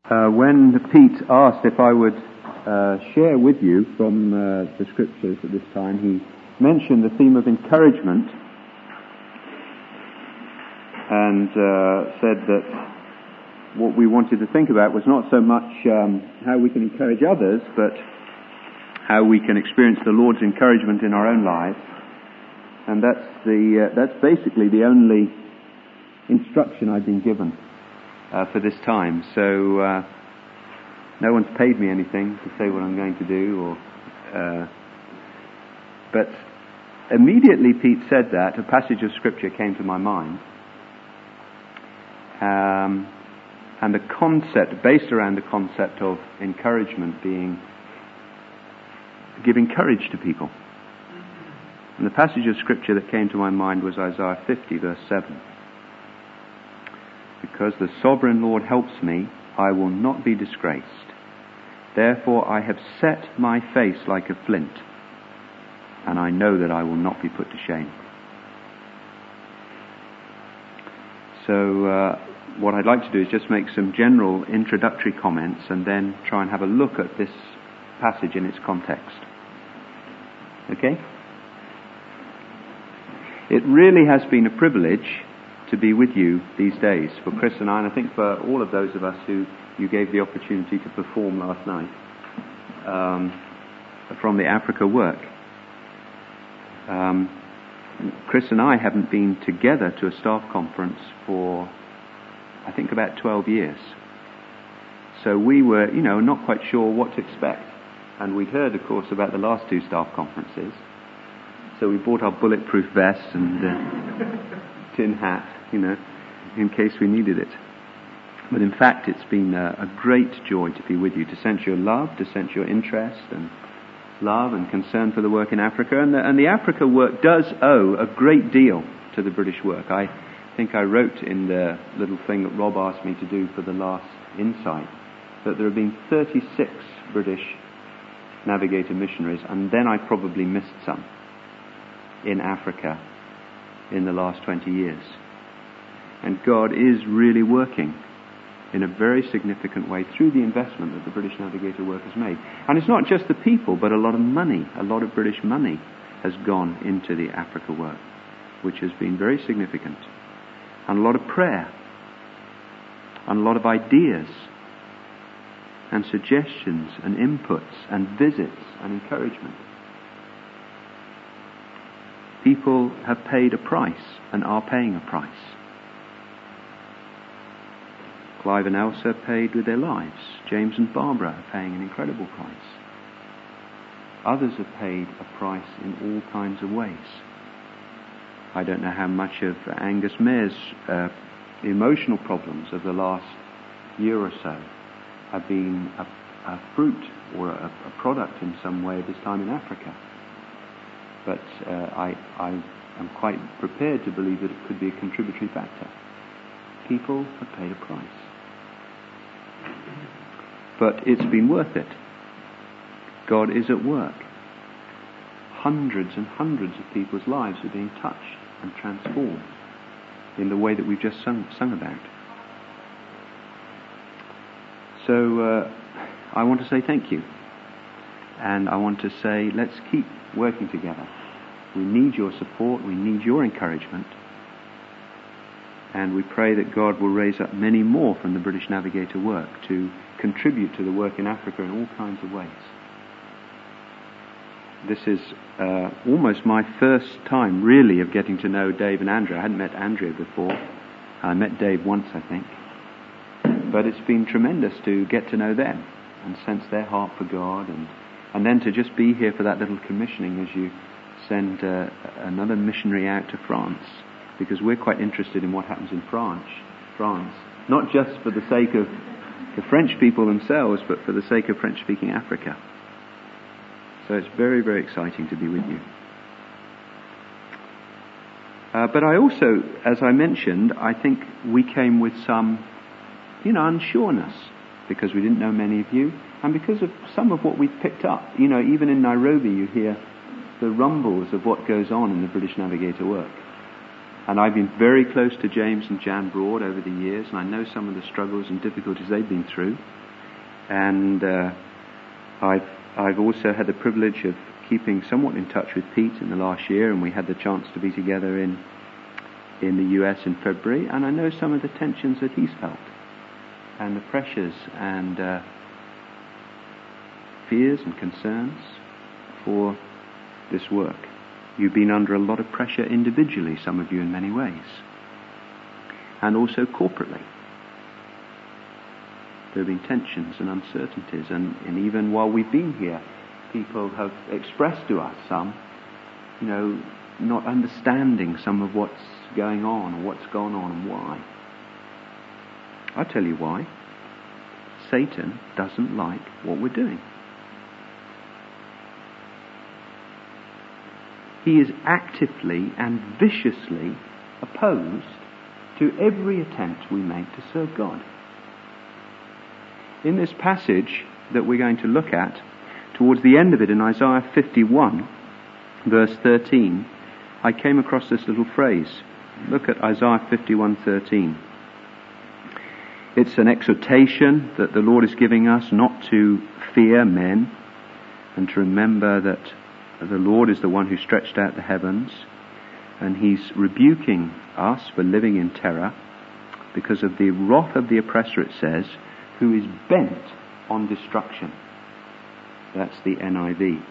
When Pete asked if I would share with you from the scriptures at this time, he mentioned the theme of encouragement and said that what we wanted to think about was not so much how we can encourage others, but how we can experience the Lord's encouragement in our own lives. And that's basically the only instruction I've been given for this time. So no one's paid me anything to say what I'm going to do, but immediately Pete said that, a passage of scripture came to my mind, and the concept, based around the concept of encouragement being giving courage to people. And the passage of scripture that came to my mind was Isaiah 50 verse 7. Because the sovereign Lord helps me, I will not be disgraced. Therefore I have set my face like a flint, and I know that I will not be put to shame. So what I'd like to do is just make some general introductory comments and then try and have a look at this passage in its context. Okay? It really has been a privilege to be with you these days, for Chris and I think for all of those of us who you gave the opportunity to perform last night from the Africa work. Chris and I haven't been together to a staff conference for, I think, about 12 years. So we were, not quite sure what to expect. And we'd heard, of course, about the last two staff conferences. So we bought our bulletproof vests and tin hat, in case we needed it. But in fact, it's been a great joy to be with you, to sense your love, to sense your interest and love and concern for the work in Africa. And the Africa work does owe a great deal to the British work. I think I wrote in the little thing that Rob asked me to do for the last insight that there have been 36 British navigator missionaries, and then I probably missed some in Africa in the last 20 years. And God is really working in a very significant way through the investment that the British Navigator work has made. And it's not just the people, but a lot of money, a lot of British money has gone into the Africa work, which has been very significant. And a lot of prayer, and a lot of ideas, and suggestions, and inputs, and visits, and encouragement. People have paid a price, and are paying a price. Clive and Elsa paid with their lives. James and Barbara are paying an incredible price. Others have paid a price in all kinds of ways. I don't know how much of Angus Mayer's emotional problems of the last year or so have been a fruit or a product in some way of his time in Africa. But I am quite prepared to believe that it could be a contributory factor. People have paid a price. But it's been worth it. God is at work. Hundreds and hundreds of people's lives are being touched and transformed in the way that we've just sung about. So I want to say thank you. And I want to say, let's keep working together. We need your support. We need your encouragement. And we pray that God will raise up many more from the British Navigator work to contribute to the work in Africa in all kinds of ways. This is almost my first time, really, of getting to know Dave and Andrea. I hadn't met Andrea before. I met Dave once, I think. But it's been tremendous to get to know them and sense their heart for God, and then to just be here for that little commissioning as you send another missionary out to France, because we're quite interested in what happens in France, not just for the sake of the French people themselves, but for the sake of French-speaking Africa. So it's very, very exciting to be with you. But I also, as I mentioned, I think we came with some, unsureness, because we didn't know many of you, and because of some of what we've picked up. Even in Nairobi you hear the rumbles of what goes on in the British Navigator work. And I've been very close to James and Jan Broad over the years, and I know some of the struggles and difficulties they've been through. And I've also had the privilege of keeping somewhat in touch with Pete in the last year, and we had the chance to be together in the US in February, and I know some of the tensions that he's felt, and the pressures and fears and concerns for this work. You've been under a lot of pressure individually, some of you in many ways, and also corporately. There have been tensions and uncertainties, and even while we've been here, people have expressed to us some, not understanding some of what's going on or what's gone on and why. I'll tell you why. Satan doesn't like what we're doing. He is actively and viciously opposed to every attempt we make to serve God. In this passage that we're going to look at, towards the end of it in Isaiah 51, verse 13, I came across this little phrase. Look at Isaiah 51:13. It's an exhortation that the Lord is giving us not to fear men and to remember that the Lord is the one who stretched out the heavens, and He's rebuking us for living in terror because of the wrath of the oppressor, it says, who is bent on destruction. That's the NIV.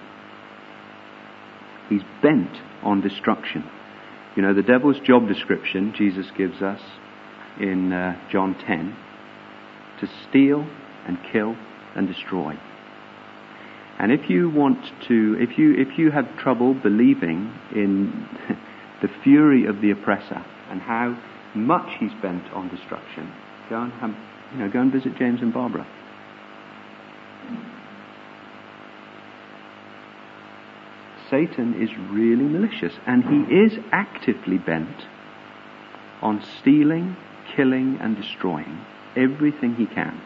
He's bent on destruction. The devil's job description Jesus gives us in John 10, to steal and kill and destroy. And if you have trouble believing in the fury of the oppressor and how much he's bent on destruction, go and visit James and Barbara. Satan is really malicious, and he is actively bent on stealing, killing, and destroying everything he can.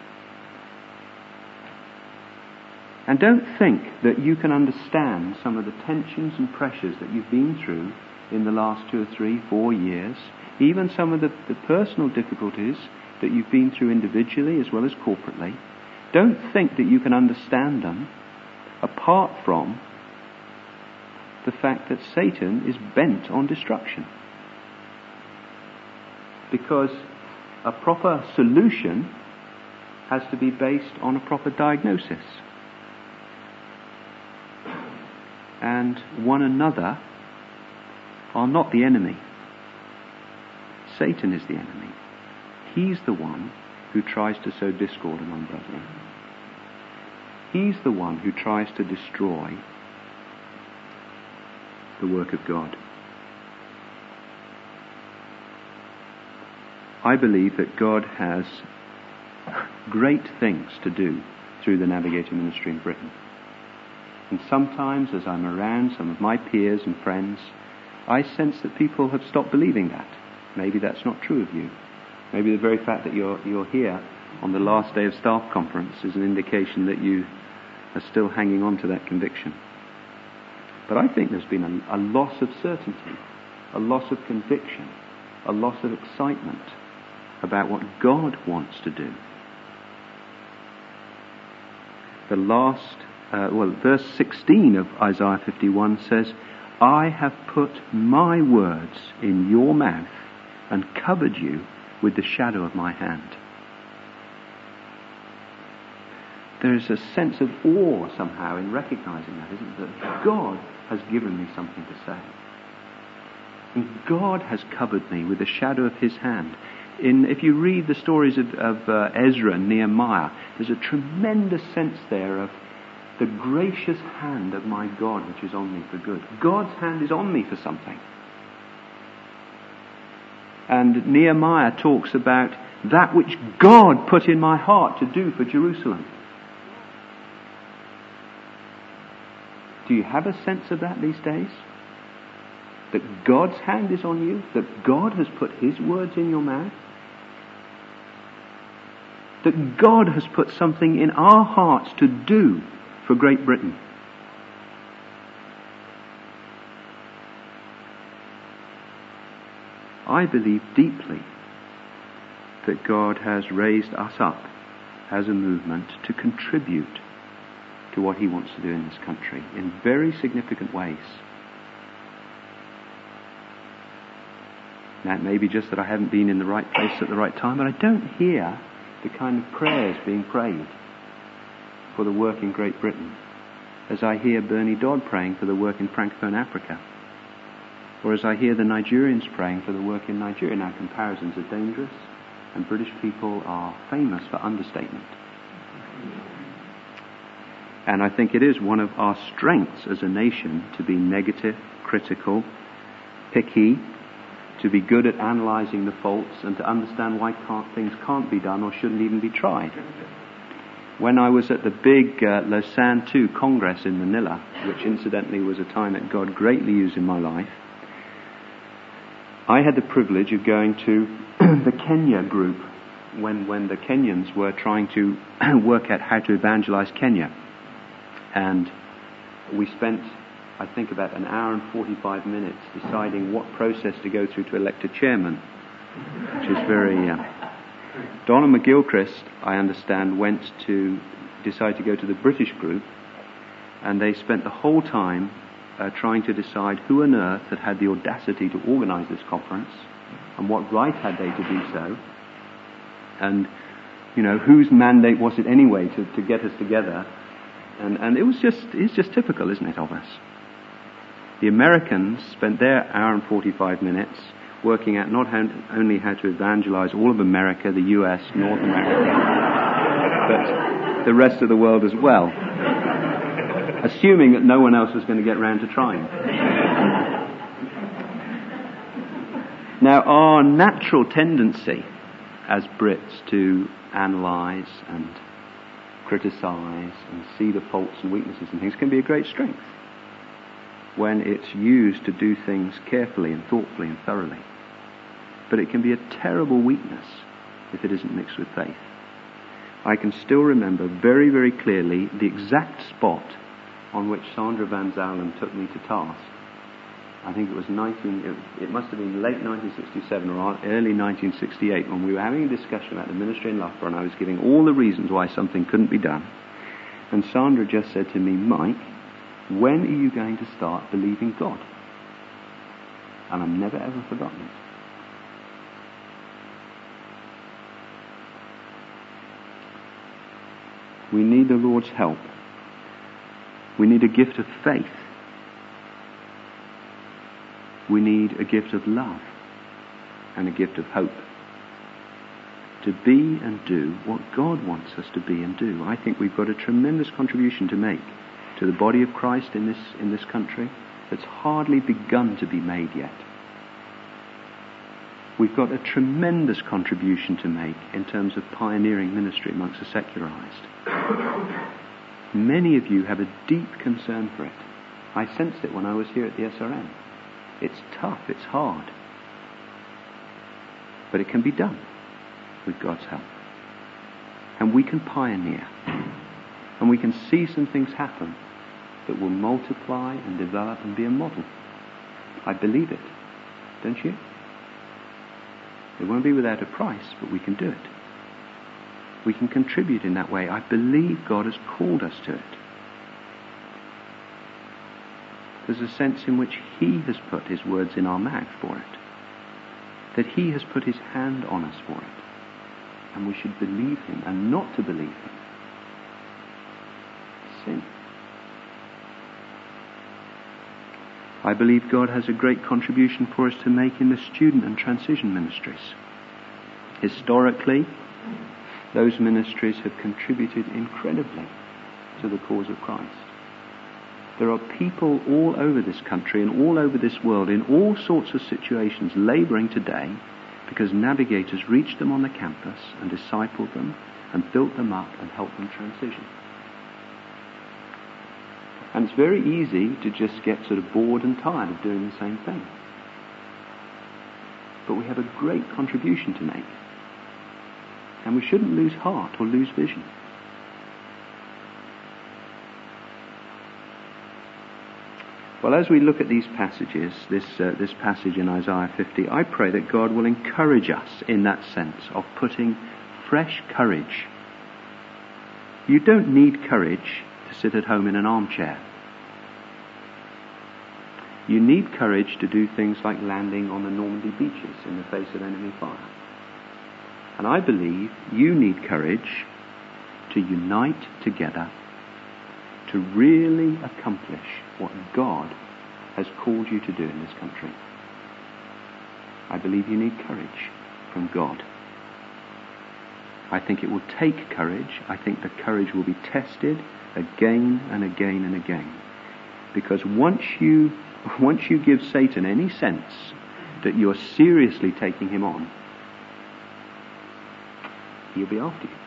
And don't think that you can understand some of the tensions and pressures that you've been through in the last 2 or 3, 4 years, even some of the personal difficulties that you've been through individually as well as corporately. Don't think that you can understand them apart from the fact that Satan is bent on destruction. Because a proper solution has to be based on a proper diagnosis. And one another are not the enemy. Satan is the enemy. He's the one who tries to sow discord among brethren. He's the one who tries to destroy the work of God. I believe that God has great things to do through the Navigator ministry in Britain. And sometimes as I'm around some of my peers and friends, I sense that people have stopped believing that. Maybe that's not true of you. Maybe the very fact that you're here on the last day of staff conference is an indication that you are still hanging on to that conviction. But I think there's been a loss of certainty, a loss of conviction, a loss of excitement about what God wants to do. The last, verse 16 of Isaiah 51 says, I have put my words in your mouth and covered you with the shadow of my hand. There's a sense of awe somehow in recognizing that, isn't there? That God has given me something to say. And God has covered me with the shadow of His hand. If you read the stories of Ezra and Nehemiah, there's a tremendous sense there of the gracious hand of my God which is on me for good. God's hand is on me for something. And Nehemiah talks about that which God put in my heart to do for Jerusalem. Do you have a sense of that these days? That God's hand is on you? That God has put His words in your mouth? That God has put something in our hearts to do for Great Britain? I believe deeply that God has raised us up as a movement to contribute to what he wants to do in this country in very significant ways. Now, it may be just that I haven't been in the right place at the right time, but I don't hear the kind of prayers being prayed for the work in Great Britain as I hear Bernie Dodd praying for the work in Francophone Africa, or as I hear the Nigerians praying for the work in Nigeria. Now, comparisons are dangerous, and British people are famous for understatement. And I think it is one of our strengths as a nation to be negative, critical, picky, to be good at analysing the faults and to understand why things can't be done or shouldn't even be tried. When I was at the big Lausanne II Congress in Manila, which incidentally was a time that God greatly used in my life, I had the privilege of going to the Kenya group when the Kenyans were trying to work out how to evangelize Kenya. And we spent, I think, about an hour and 45 minutes deciding what process to go through to elect a chairman, which is very... Donna McGilchrist, I understand, decided to go to the British group, and they spent the whole time trying to decide who on earth had the audacity to organise this conference, and what right had they to do so, and, whose mandate was it anyway to get us together. And it's just typical, isn't it, of us? The Americans spent their hour and 45 minutes working out not only how to evangelize all of America, the US, North America, but the rest of the world as well, assuming that no one else was going to get round to trying. Now, our natural tendency as Brits to analyse and criticise and see the faults and weaknesses and things can be a great strength when it's used to do things carefully and thoughtfully and thoroughly. But it can be a terrible weakness if it isn't mixed with faith. I can still remember very, very clearly the exact spot on which Sandra Van Zalen took me to task. I think it was it must have been late 1967 or early 1968 when we were having a discussion about the ministry in Loughborough, and I was giving all the reasons why something couldn't be done. And Sandra just said to me, "Mike, when are you going to start believing God?" And I've never ever forgotten it. We need the Lord's help. We need a gift of faith. We need a gift of love and a gift of hope to be and do what God wants us to be and do. I think we've got a tremendous contribution to make to the body of Christ in this country that's hardly begun to be made yet. We've got a tremendous contribution to make in terms of pioneering ministry amongst the secularized. Many of you have a deep concern for it. I sensed it when I was here at the SRM. It's tough, it's hard. But it can be done with God's help. And we can pioneer. And we can see some things happen that will multiply and develop and be a model. I believe it. Don't you? It won't be without a price, but we can do it. We can contribute in that way. I believe God has called us to it. There's a sense in which He has put His words in our mouth for it. That He has put His hand on us for it. And we should believe Him, and not to believe Him. Sin. I believe God has a great contribution for us to make in the student and transition ministries. Historically, those ministries have contributed incredibly to the cause of Christ. There are people all over this country and all over this world in all sorts of situations labouring today because navigators reached them on the campus and discipled them and built them up and helped them transition. And it's very easy to just get sort of bored and tired of doing the same thing. But we have a great contribution to make. And we shouldn't lose heart or lose vision. Well, as we look at these passages, this passage in Isaiah 50, I pray that God will encourage us in that sense of putting fresh courage. You don't need courage to sit at home in an armchair. You need courage to do things like landing on the Normandy beaches in the face of enemy fire. And I believe you need courage to unite together to really accomplish what God has called you to do in this country. I believe you need courage from God. I think it will take courage. I think the courage will be tested again and again and again. Because once you give Satan any sense that you're seriously taking him on, he'll be after you.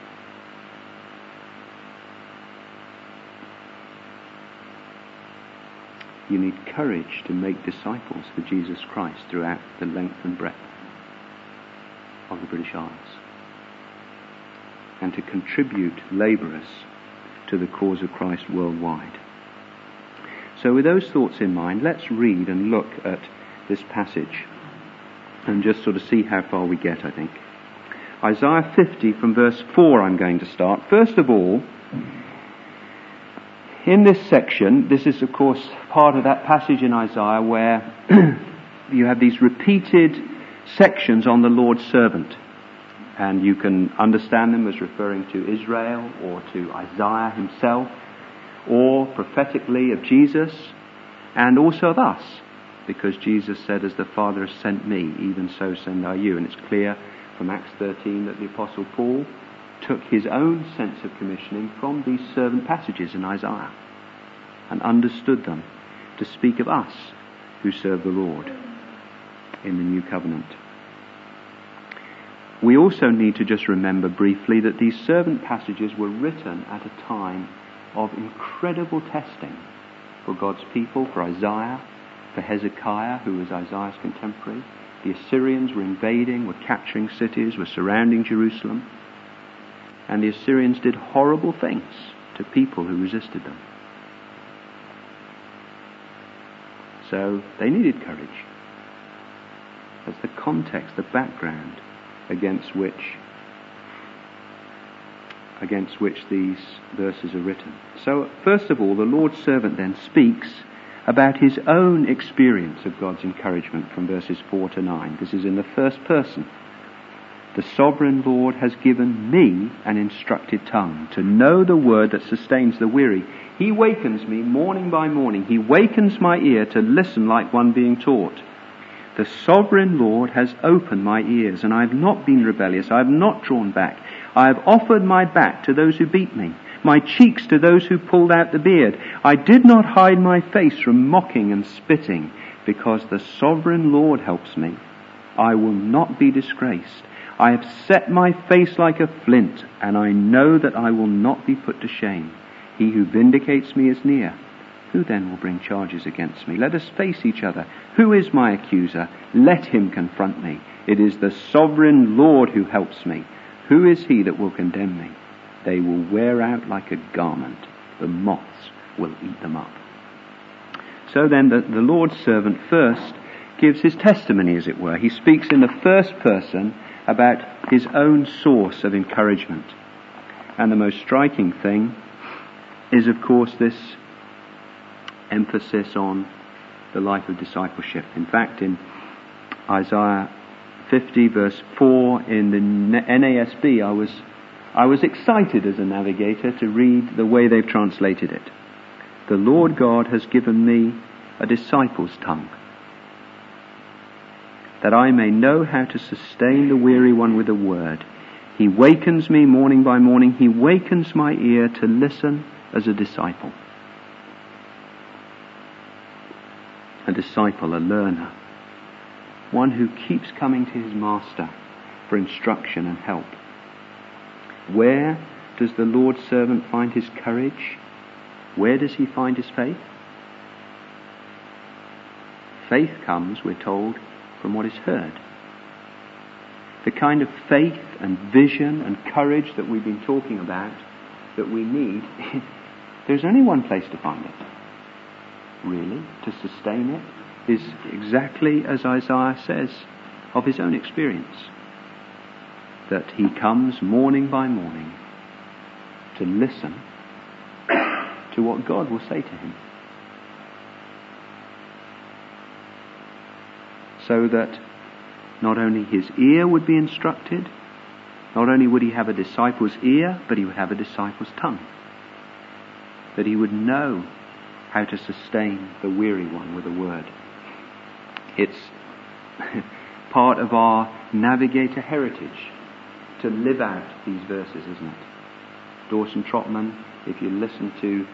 You need courage to make disciples for Jesus Christ throughout the length and breadth of the British Isles, and to contribute labourers to the cause of Christ worldwide. So with those thoughts in mind, let's read and look at this passage and just sort of see how far we get, I think. Isaiah 50 from verse 4 I'm going to start. First of all, in this section, this is of course part of that passage in Isaiah where you have these repeated sections on the Lord's servant. And you can understand them as referring to Israel or to Isaiah himself, or prophetically of Jesus, and also of us, because Jesus said, as the Father has sent me, even so send I you. And it's clear from Acts 13 that the Apostle Paul took his own sense of commissioning from these servant passages in Isaiah and understood them to speak of us who serve the Lord in the new covenant. We also need to just remember briefly that these servant passages were written at a time of incredible testing for God's people, for Isaiah, for Hezekiah, who was Isaiah's contemporary. The Assyrians were invading, were capturing cities, were surrounding Jerusalem. And the Assyrians did horrible things to people who resisted them. So they needed courage. That's the context, the background against which these verses are written. So first of all, the Lord's servant then speaks about his own experience of God's encouragement from verses 4 to 9. This is in the first person. The sovereign Lord has given me an instructed tongue to know the word that sustains the weary. He wakens me morning by morning. He wakens my ear to listen like one being taught. The sovereign Lord has opened my ears, and I have not been rebellious. I have not drawn back. I have offered my back to those who beat me, my cheeks to those who pulled out the beard. I did not hide my face from mocking and spitting, because the sovereign Lord helps me. I will not be disgraced. I have set my face like a flint, and I know that I will not be put to shame. He who vindicates me is near. Who then will bring charges against me? Let us face each other. Who is my accuser? Let him confront me. It is the sovereign Lord who helps me. Who is he that will condemn me? They will wear out like a garment. The moths will eat them up. So then the Lord's servant first gives his testimony, as it were. He speaks in the first person about his own source of encouragement. And the most striking thing is, of course, this emphasis on the life of discipleship. In fact, in Isaiah 50 verse 4 in the NASB, I was excited as a navigator to read the way they've translated it. The Lord God has given me a disciple's tongue, that I may know how to sustain the weary one with a word. He wakens me morning by morning. He wakens my ear to listen as a disciple. A disciple, a learner, one who keeps coming to his master for instruction and help. Where does the Lord's servant find his courage? Where does he find his faith? Faith comes, we're told, from what is heard. The kind of faith and vision and courage that we've been talking about, that we need, there's only one place to find it. really, to sustain it, is exactly as Isaiah says of his own experience, that he comes morning by morning to listen to what God will say to him. So that not only his ear would be instructed, not only would he have a disciple's ear, but he would have a disciple's tongue. That he would know how to sustain the weary one with a word. It's part of our navigator heritage to live out these verses, isn't it? Dawson Trotman, if you listen to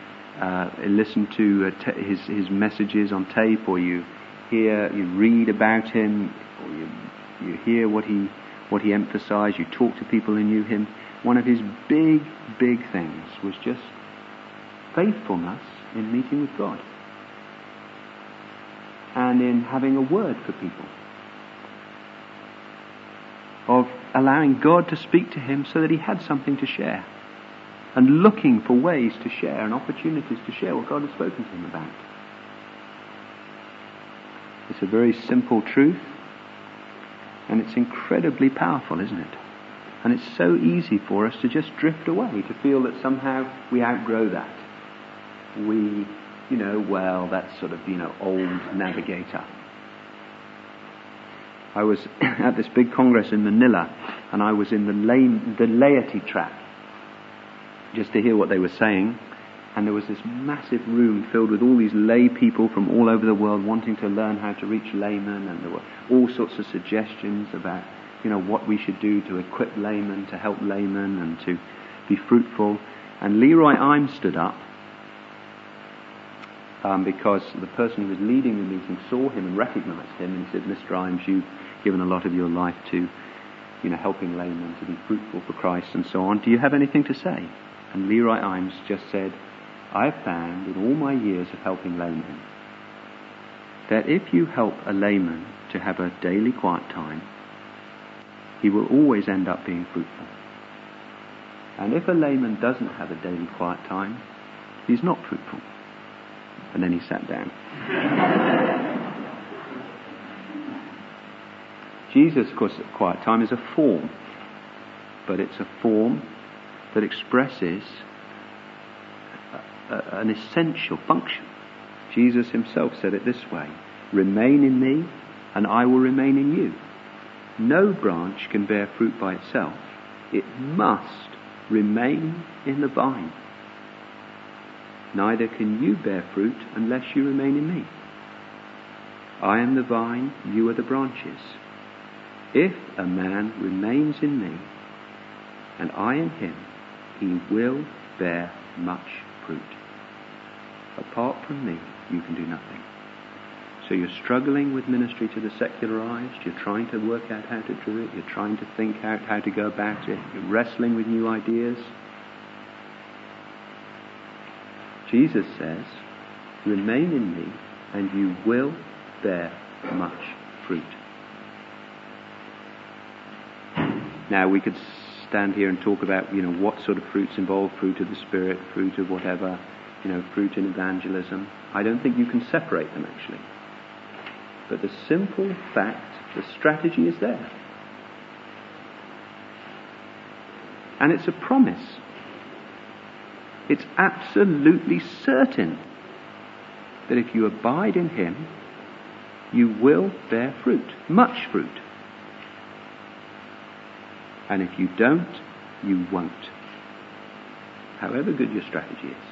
his messages on tape, or you read about him, or you hear what he emphasized, you talk to people who knew him, one of his big things was just faithfulness in meeting with God and in having a word for people, of allowing God to speak to him so that he had something to share, and looking for ways to share and opportunities to share what God has spoken to him about. It's a very simple truth, and it's incredibly powerful, isn't it? And it's so easy for us to just drift away, to feel that somehow we outgrow that. We, that's sort of, old navigator. I was at this big congress in Manila, and I was in the laity track, just to hear what they were saying. And there was this massive room filled with all these lay people from all over the world wanting to learn how to reach laymen, and there were all sorts of suggestions about, what we should do to equip laymen, to help laymen, and to be fruitful. And Leroy Imes stood up, because the person who was leading the meeting saw him and recognized him, and he said, "Mr. Imes, you've given a lot of your life to, helping laymen to be fruitful for Christ and so on. Do you have anything to say?" And Leroy Imes just said, "I've found in all my years of helping laymen that if you help a layman to have a daily quiet time, he will always end up being fruitful. And if a layman doesn't have a daily quiet time, he's not fruitful." And then he sat down. Jesus, of course, quiet time is a form, but it's a form that expresses an essential function. Jesus himself said it this way: "Remain in me, and I will remain in you. No branch can bear fruit by itself. It must remain in the vine. Neither can you bear fruit unless you remain in me. I am the vine, you are the branches. If a man remains in me, and I in him, he will bear much fruit. Apart from me, you can do nothing." So you're struggling with ministry to the secularized, you're trying to work out how to do it, you're trying to think out how to go about it, you're wrestling with new ideas. Jesus says, "Remain in me, and you will bear much fruit." Now we could stand here and talk about, what sort of fruits involve fruit of the Spirit, fruit of whatever, fruit in evangelism. I don't think you can separate them, actually. But the simple fact, the strategy is there. And it's a promise. It's absolutely certain that if you abide in him, you will bear fruit, much fruit. And if you don't, you won't, however good your strategy is.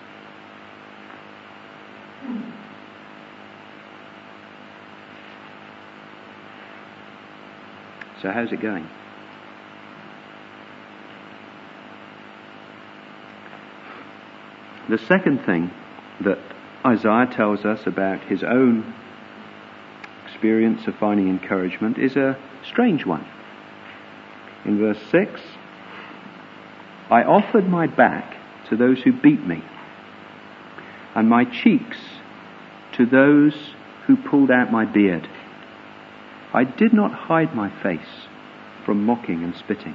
So how's it going? The second thing that Isaiah tells us about his own experience of finding encouragement is a strange one. In verse 6, "I offered my back to those who beat me, and my cheeks to those who pulled out my beard. I did not hide my face from mocking and spitting."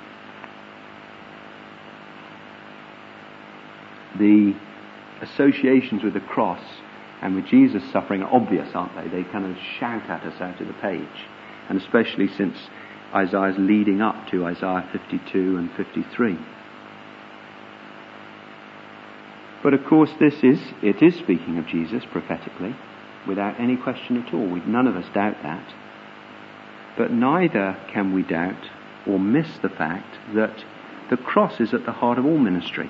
The associations with the cross and with Jesus' suffering are obvious, aren't they? They kind of shout at us out of the page. And especially since Isaiah's leading up to Isaiah 52 and 53. But of course it is speaking of Jesus prophetically, without any question at all. None of us doubt that. But neither can we doubt or miss the fact that the cross is at the heart of all ministry.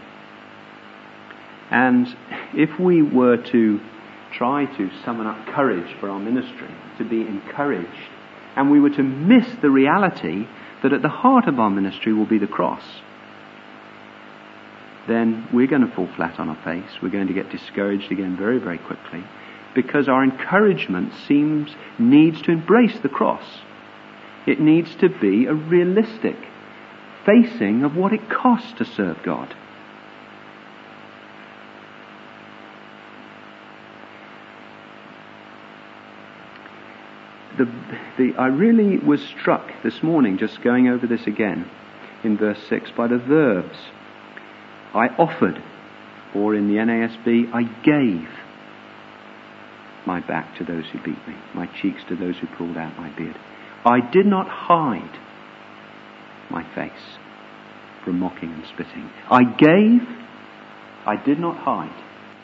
And if we were to try to summon up courage for our ministry, to be encouraged, and we were to miss the reality that at the heart of our ministry will be the cross, then we're going to fall flat on our face. We're going to get discouraged again very, very quickly, because our encouragement needs to embrace the cross. It needs to be a realistic facing of what it costs to serve God. I really was struck this morning, just going over this again, in verse 6, by the verbs. I offered, or in the NASB, I gave my back to those who beat me, my cheeks to those who pulled out my beard. I did not hide my face from mocking and spitting. I gave, I did not hide.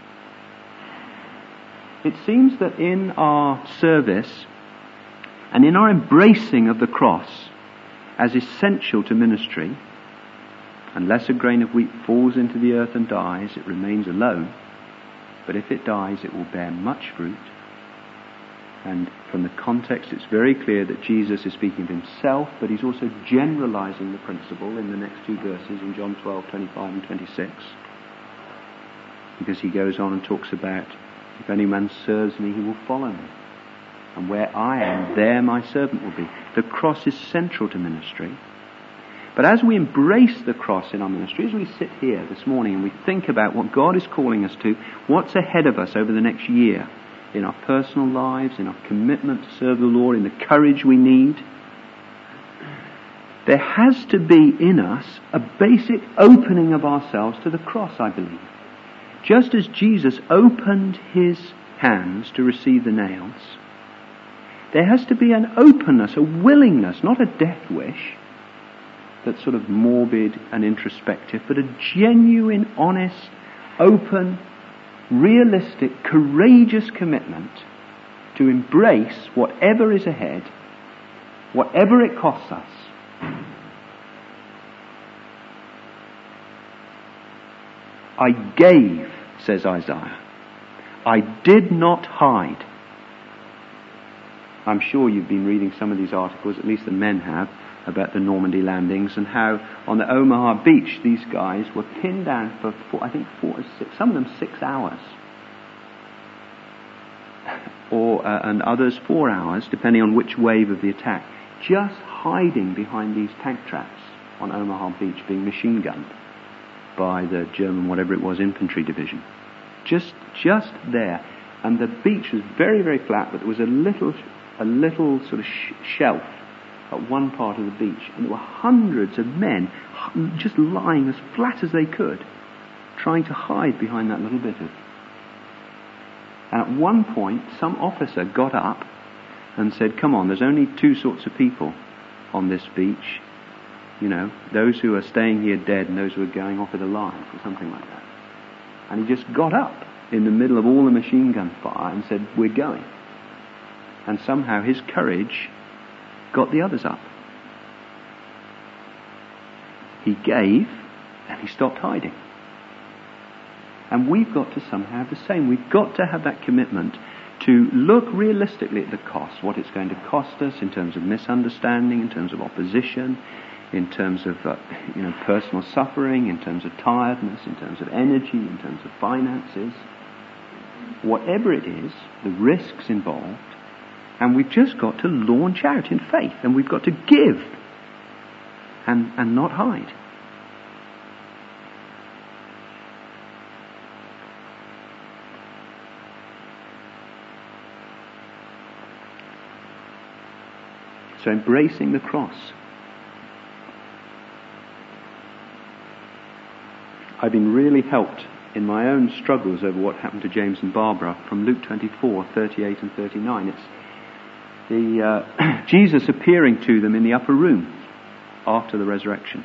It seems that in our service and in our embracing of the cross as essential to ministry, unless a grain of wheat falls into the earth and dies, it remains alone. But if it dies, it will bear much fruit. And from the context, it's very clear that Jesus is speaking of himself, but he's also generalizing the principle in the next two verses in John 12:25 and 26. Because he goes on and talks about, if any man serves me, he will follow me. And where I am, there my servant will be. The cross is central to ministry. But as we embrace the cross in our ministry, as we sit here this morning and we think about what God is calling us to, what's ahead of us over the next year, in our personal lives, in our commitment to serve the Lord, in the courage we need, there has to be in us a basic opening of ourselves to the cross, I believe. Just as Jesus opened his hands to receive the nails, there has to be an openness, a willingness, not a death wish, that's sort of morbid and introspective, but a genuine, honest, open, realistic, courageous commitment to embrace whatever is ahead, whatever it costs us. I gave, says Isaiah. I did not hide. I'm sure you've been reading some of these articles, at least the men have, about the Normandy landings and how on the Omaha beach these guys were pinned down for 4 or 6, some of them 6 hours, and others 4 hours, depending on which wave of the attack, just hiding behind these tank traps on Omaha Beach, being machine gunned by the German, whatever it was, infantry division. Just there, and the beach was very, very flat, but there was a little sort of shelf at one part of the beach, and there were hundreds of men just lying as flat as they could, trying to hide behind that little bit of. And at one point, some officer got up and said, "Come on, there's only 2 sorts of people on this beach. You know, those who are staying here dead and those who are going off it alive," or something like that. And he just got up in the middle of all the machine gun fire and said, "We're going." And somehow his courage got the others up. He gave and he stopped hiding. And we've got to somehow have the same. We've got to have that commitment to look realistically at the cost, what it's going to cost us in terms of misunderstanding, in terms of opposition, in terms of personal suffering, in terms of tiredness, in terms of energy, in terms of finances. Whatever it is, the risks involved, and we've just got to launch out in faith, and we've got to give and not hide. So embracing the cross. I've been really helped in my own struggles over what happened to James and Barbara from Luke 24:38 and 39. It's the Jesus appearing to them in the upper room after the resurrection.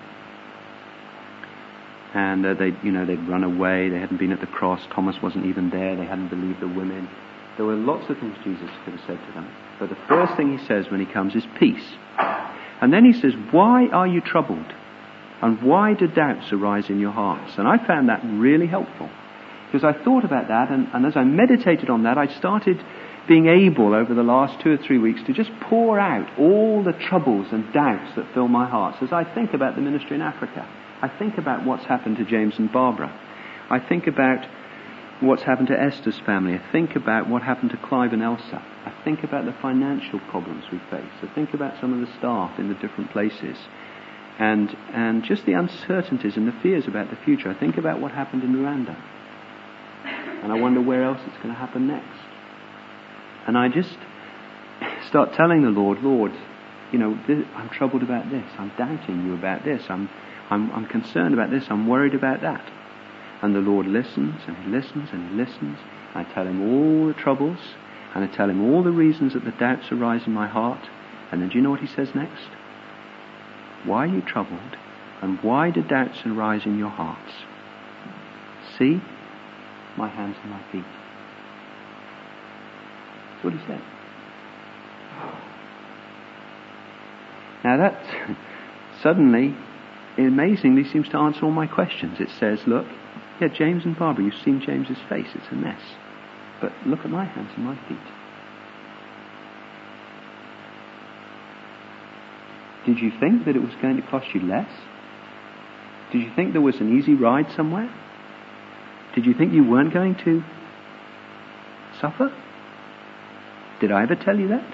And they'd run away. They hadn't been at the cross. Thomas wasn't even there. They hadn't believed the women. There were lots of things Jesus could have said to them. But the first thing he says when he comes is peace. And then he says, why are you troubled? And why do doubts arise in your hearts? And I found that really helpful. Because I thought about that, and as I meditated on that, I started being able over the last 2 or 3 weeks to just pour out all the troubles and doubts that fill my heart. As I think about the ministry in Africa, I think about what's happened to James and Barbara. I think about what's happened to Esther's family. I think about what happened to Clive and Elsa. I think about the financial problems we face. I think about some of the staff in the different places. And just the uncertainties and the fears about the future. I think about what happened in Rwanda. And I wonder where else it's going to happen next. And I just start telling the Lord, I'm troubled about this. I'm doubting you about this. I'm concerned about this. I'm worried about that. And the Lord listens and he listens and he listens. I tell him all the troubles and I tell him all the reasons that the doubts arise in my heart. And then do you know what he says next? Why are you troubled? And why do doubts arise in your hearts? See my hands and my feet. That's what he said. Now that suddenly, amazingly, seems to answer all my questions. It says, look, James and Barbara, you've seen James's face. It's a mess. But look at my hands and my feet. Did you think that it was going to cost you less? Did you think there was an easy ride somewhere? Did you think you weren't going to suffer? Did I ever tell you that?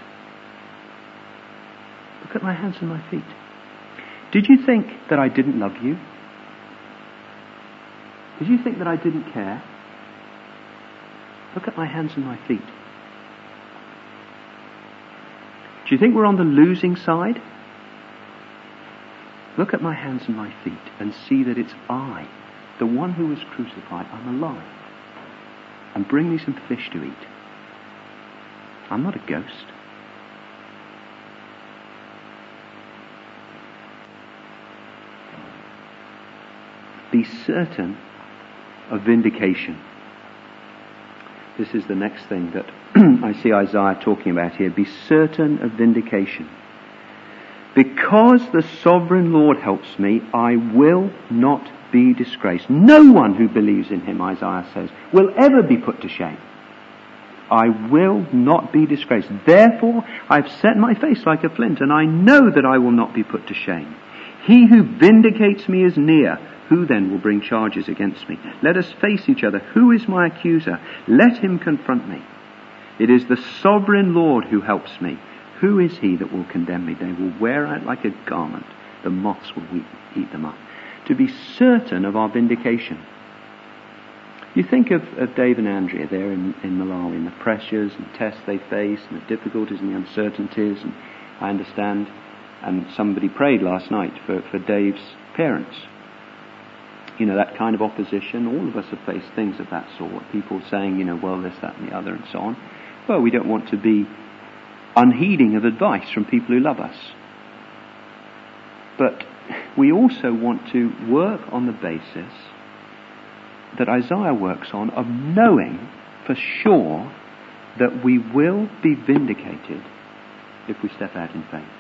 Look at my hands and my feet. Did you think that I didn't love you? Did you think that I didn't care? Look at my hands and my feet. Do you think we're on the losing side? Look at my hands and my feet and see that it's I, the one who was crucified. I'm alive. And bring me some fish to eat. I'm not a ghost. Be certain of vindication. This is the next thing that I see Isaiah talking about here. Be certain of vindication. Because the sovereign Lord helps me, I will not be disgraced. No one who believes in him, Isaiah says, will ever be put to shame. I will not be disgraced. Therefore, I've set my face like a flint, and I know that I will not be put to shame. He who vindicates me is near. Who then will bring charges against me? Let us face each other. Who is my accuser? Let him confront me. It is the sovereign Lord who helps me. Who is he that will condemn me? They will wear out like a garment. The moths will eat them up. To be certain of our vindication. You think of Dave and Andrea there in Malawi, and the pressures and tests they face, and the difficulties and the uncertainties. And I understand, and somebody prayed last night for Dave's parents. That kind of opposition. All of us have faced things of that sort. People saying, well, this, that, and the other, and so on. Well, we don't want to be unheeding of advice from people who love us. But we also want to work on the basis that Isaiah works on of knowing for sure that we will be vindicated if we step out in faith.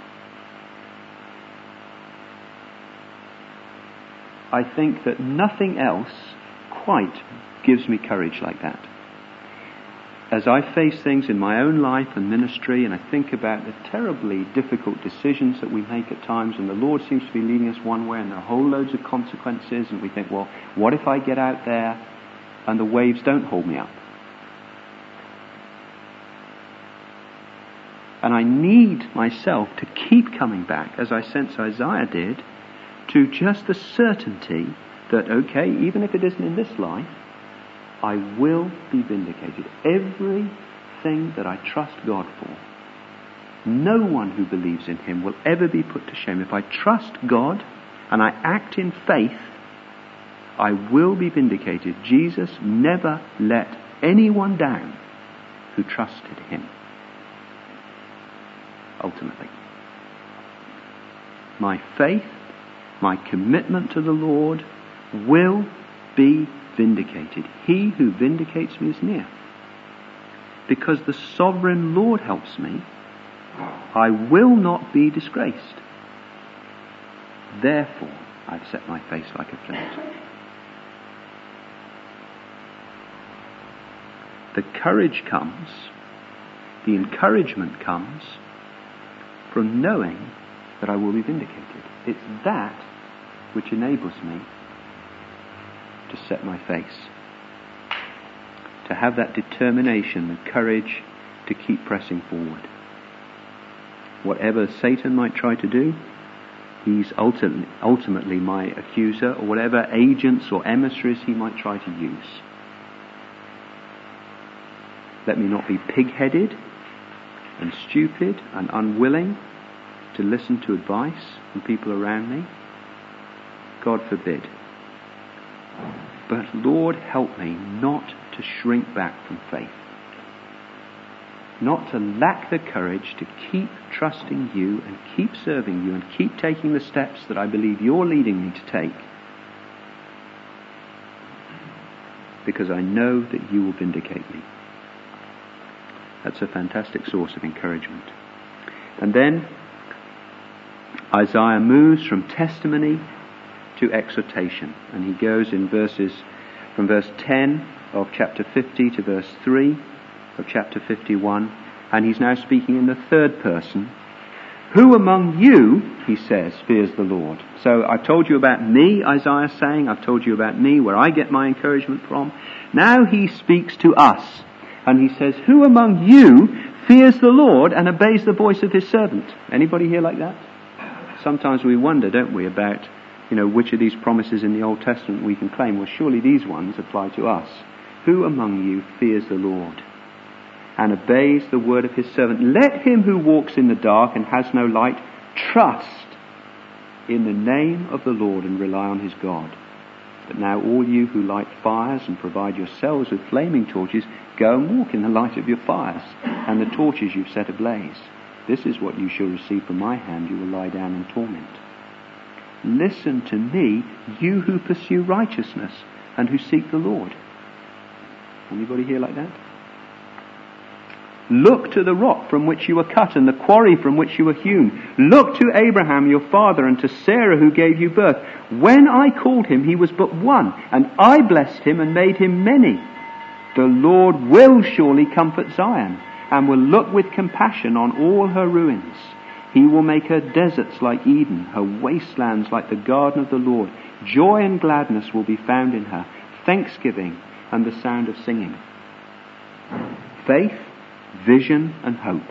I think that nothing else quite gives me courage like that. As I face things in my own life and ministry, and I think about the terribly difficult decisions that we make at times, and the Lord seems to be leading us one way, and there are whole loads of consequences, and we think, well, what if I get out there and the waves don't hold me up? And I need myself to keep coming back, as I sense Isaiah did, to just the certainty that, okay, even if it isn't in this life, I will be vindicated. Everything that I trust God for, no one who believes in him will ever be put to shame. If I trust God and I act in faith, I will be vindicated. Jesus never let anyone down who trusted him. Ultimately. My faith, my commitment to the Lord will be vindicated. He who vindicates me is near. Because the sovereign Lord helps me, I will not be disgraced. Therefore, I've set my face like a flint. The courage comes, the encouragement comes from knowing that I will be vindicated. It's that which enables me to set my face, to have that determination, the courage to keep pressing forward. Whatever Satan might try to do, he's ultimately my accuser, or whatever agents or emissaries he might try to use. Let me not be pig-headed and stupid and unwilling to listen to advice from people around me. God forbid. But Lord, help me not to shrink back from faith. Not to lack the courage to keep trusting you and keep serving you and keep taking the steps that I believe you're leading me to take. Because I know that you will vindicate me. That's a fantastic source of encouragement. And then Isaiah moves from testimony to exhortation. And he goes from verse 10 of chapter 50 to verse 3 of chapter 51. And he's now speaking in the third person. Who among you, he says, fears the Lord? So I've told you about me, Isaiah's saying. I've told you about me, where I get my encouragement from. Now he speaks to us. And he says, who among you fears the Lord and obeys the voice of his servant? Anybody here like that? Sometimes we wonder, don't we, about, which of these promises in the Old Testament we can claim. Well, surely these ones apply to us. Who among you fears the Lord and obeys the word of his servant? Let him who walks in the dark and has no light trust in the name of the Lord and rely on his God. But now all you who light fires and provide yourselves with flaming torches, go and walk in the light of your fires and the torches you've set ablaze. This is what you shall receive from my hand. You will lie down in torment. Listen to me, you who pursue righteousness and who seek the Lord. Anybody here like that? Look to the rock from which you were cut and the quarry from which you were hewn. Look to Abraham your father and to Sarah who gave you birth. When I called him, he was but one, and I blessed him and made him many. The Lord will surely comfort Zion and will look with compassion on all her ruins. He will make her deserts like Eden, her wastelands like the garden of the Lord. Joy and gladness will be found in her, thanksgiving and the sound of singing. Faith, vision and hope.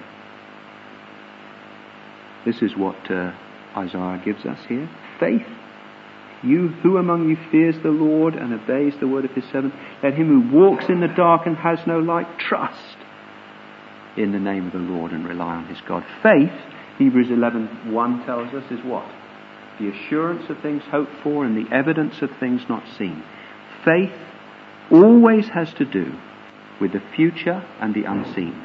This is what Isaiah gives us here. Faith. Who among you fears the Lord and obeys the word of his servant? Let him who walks in the dark and has no light trust in the name of the Lord and rely on his God. Faith, Hebrews 11:1 tells us, is what? The assurance of things hoped for and the evidence of things not seen. Faith always has to do with the future and the unseen.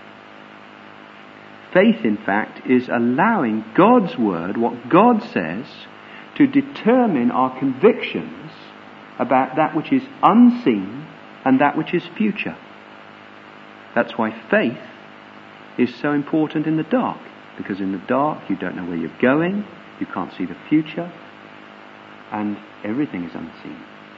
Faith, in fact, is allowing God's word, what God says, to determine our convictions about that which is unseen and that which is future. That's why faith is so important in the dark, because in the dark you don't know where you're going, you can't see the future, and everything is unseen.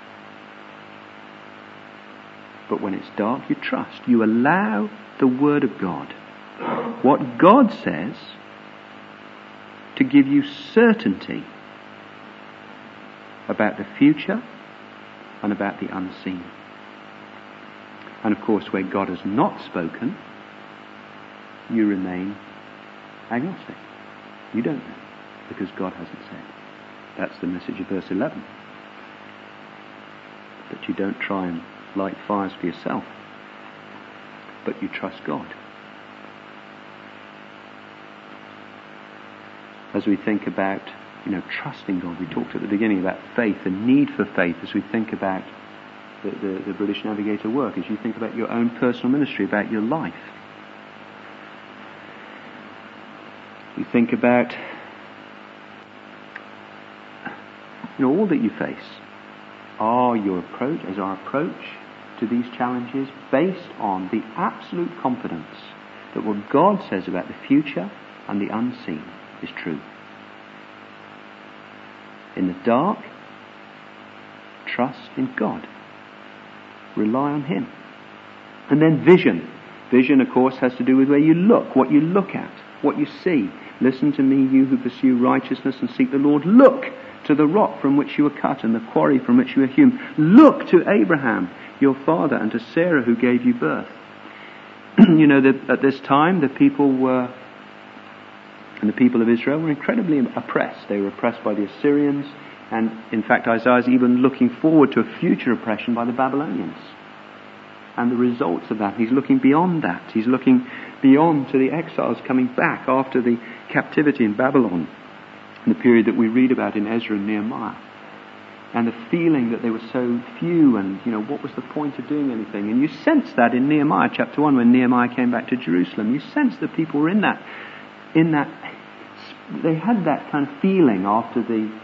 But when it's dark, you trust. You allow the Word of God, what God says, to give you certainty about the future and about the unseen. And of course, where God has not spoken, you remain agnostic. You don't know, because God hasn't said. That's the message of verse 11. That you don't try and light fires for yourself, but you trust God. As we think about trusting God. We talked at the beginning about faith, the need for faith as we think about the British Navigator work, as you think about your own personal ministry, about your life. You think about all that you face. Is our approach to these challenges based on the absolute confidence that what God says about the future and the unseen is true? In the dark, trust in God. Rely on Him. And then vision. Vision, of course, has to do with where you look, what you look at, what you see. Listen to me, you who pursue righteousness and seek the Lord. Look to the rock from which you were cut and the quarry from which you were hewn. Look to Abraham, your father, and to Sarah who gave you birth. At this time, the people of Israel were incredibly oppressed. They were oppressed by the Assyrians, and in fact Isaiah's even looking forward to a future oppression by the Babylonians. And the results of that, he's looking beyond that. He's looking beyond to the exiles coming back after the captivity in Babylon, the period that we read about in Ezra and Nehemiah. And the feeling that they were so few, and what was the point of doing anything? And you sense that in Nehemiah chapter 1 when Nehemiah came back to Jerusalem. You sense that people were in that they had that kind of feeling after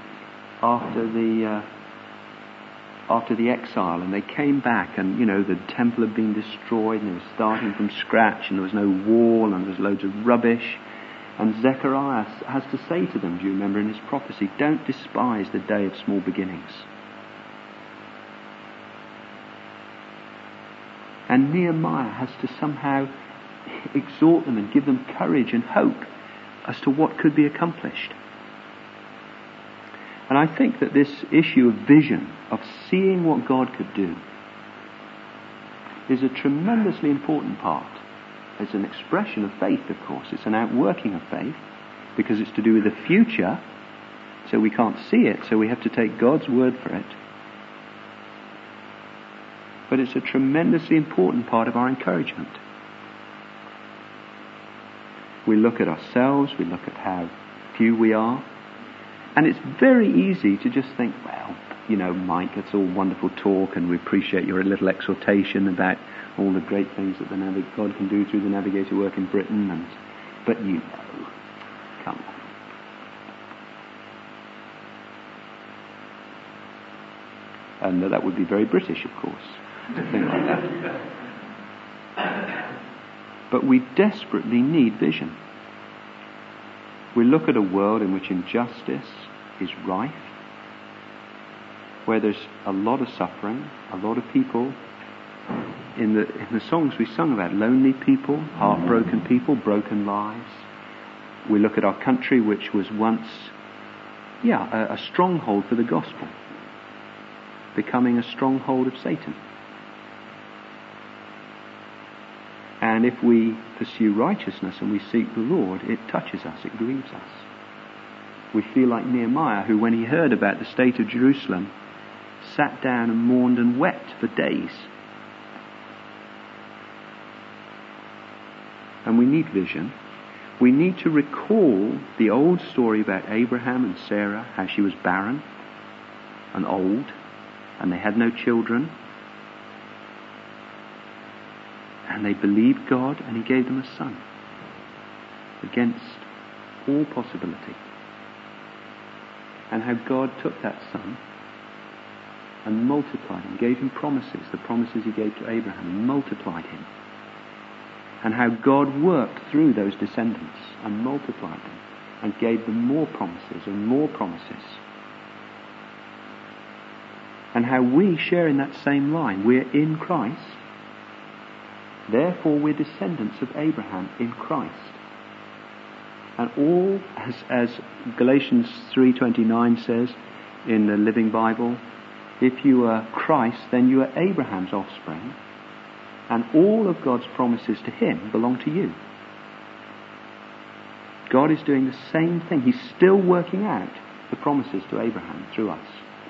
the exile, and they came back, and the temple had been destroyed, and they were starting from scratch, and there was no wall, and there was loads of rubbish. And Zechariah has to say to them, do you remember in his prophecy, don't despise the day of small beginnings. And Nehemiah has to somehow exhort them and give them courage and hope as to what could be accomplished. And I think that this issue of vision, of seeing what God could do, is a tremendously important part. It's an expression of faith, of course. It's an outworking of faith, because it's to do with the future, so we can't see it, so we have to take God's word for it. But it's a tremendously important part of our encouragement. We look at ourselves, we look at how few we are, and it's very easy to just think, well, Mike, it's all wonderful talk, and we appreciate your little exhortation about all the great things that God can do through the Navigator work in Britain, but come on. And that would be very British, of course, to think like that. But we desperately need vision. We look at a world in which injustice is rife, where there's a lot of suffering, a lot of people in the songs we sung about, lonely people, heartbroken people, broken lives. We look at our country, which was once a stronghold for the gospel, becoming a stronghold of Satan. And if we pursue righteousness and we seek the Lord, it touches us, it grieves us. We feel like Nehemiah, who, when he heard about the state of Jerusalem, sat down and mourned and wept for days. And we need vision. We need to recall the old story about Abraham and Sarah, how she was barren and old, and they had no children. And they believed God, and He gave them a son against all possibility. And how God took that son and multiplied him, gave him promises, the promises He gave to Abraham, and multiplied him. And how God worked through those descendants and multiplied them and gave them more promises and more promises. And how we share in that same line. We're in Christ. Therefore we're descendants of Abraham in Christ. And all, as Galatians 3:29 says in the Living Bible, if you are Christ, then you are Abraham's offspring, and all of God's promises to him belong to you. God is doing the same thing. He's still working out the promises to Abraham through us.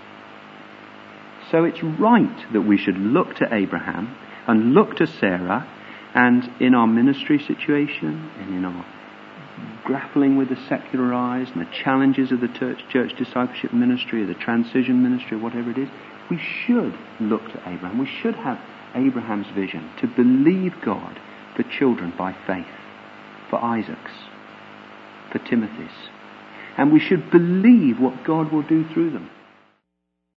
So it's right that we should look to Abraham and look to Sarah, and in our ministry situation and in our grappling with the secularized and the challenges of the church discipleship ministry, the transition ministry, whatever it is, we should look to Abraham. We should have Abraham's vision to believe God for children by faith, for Isaac's, for Timothy's. And we should believe what God will do through them.